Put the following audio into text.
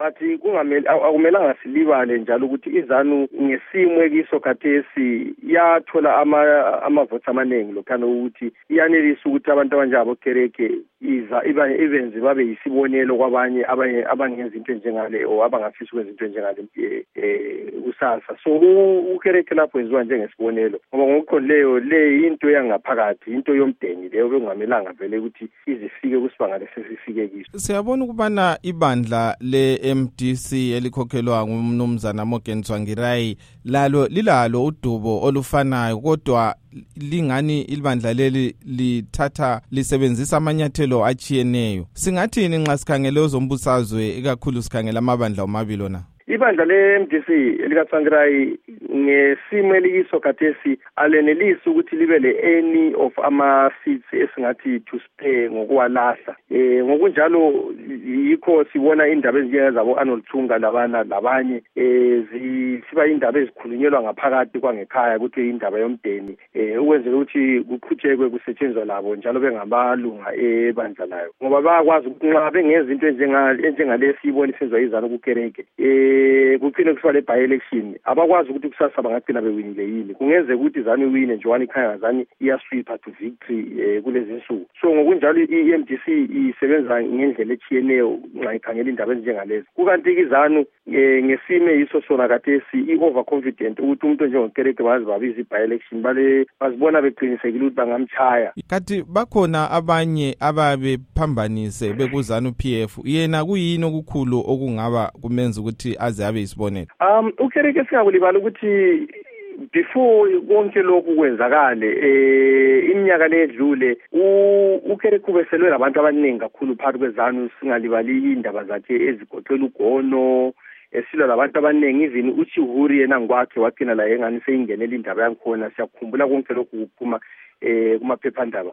but akumelanga silibale njalo ukuthi iZANU ngesimo ekiso khathesi yathola amavotes amaningi lokhana ukuthi iyanelisa ukuthi abantu abanjabo Kereke ibenze babe yisibonelo kwabanye abangenza into njengale o abangafisa ukwenza into njengale kusasa. So uKereke lapho enziwa njengesibonelo ngoba ngokuqondileyo le into yangaphakathi into yomdeni leyo bekungamelanga vele ukuthi izifike kusibanga lesifike kiso. Siyabona ukubana ibandla le-MDC elikhokhelwa ngumnumzana Morgan Tsvangirai lilalo udubo olufanayo kodwa lingani ibandla leli lithatha lisebenzisa amanyathelo achiyeneyo. Singathini nxa sikhangele ezombusazwe ikakhulu sikhangela amabandla omabili na? Ibandla le-MDC elikaTsvangirai ngesimo elikiso khathesi alenelisi ukuthi libe le-any of ama-seats esingathi to spare ngokuwalahla. Ngokunjalo yikho sibona indaba ezinjengezabo Arnold Chunga labanye siba indaba ezikhulunyelwa ngaphakathi kwangekhaya ukuthi indaba yomdeni ukwenzela ukuthi kuqhutshekwe kusetshenzwa labo njalo bengabalunga ebandla layo ngoba bayakwazi ukuthi nxa bengenza into enjengalesi siyibona isenzwa iZANU kuKereke kuqine kusiba le by-election abakwazi ukuthi kusasa bangagcina bewinile yini. Kungenzeka ukuthi iZANU iwine nje ikhaya ngazani iyasweeper to victory kulezi nsuku. So ngokunjalo i-MDC isebenza ngendlela echiyeneyo nxa ikhangela indaba ezinjengalezi. Kukanti iZANU ngesimo yiso sona khathesi i-overconfident ukuthi umuntu njengoKereke bazi babiza i-by-election bazibona beqinisekile ukuthi bangamchaya. Kanti bakhona abanye ababephambanise bekuZANU PF yena kuyini okukhulu okungaba kumenza ukuthi aze abe isibonelo? uKereke singakulibala ukuthi before konke lokhu kwenzakale iminyaka ledlule uKereke ubeselwe labantu abaningi kakhulu phakathi kweZANU. Singalibali indaba zakhe ezigoqela uGono esilwa labantu abaningi even uChihuri yena ngokwakhe wagcina la engani seyingenela indaba yankhona. Siyakhumbula konke lokhu kuphuma kumaphephandaba.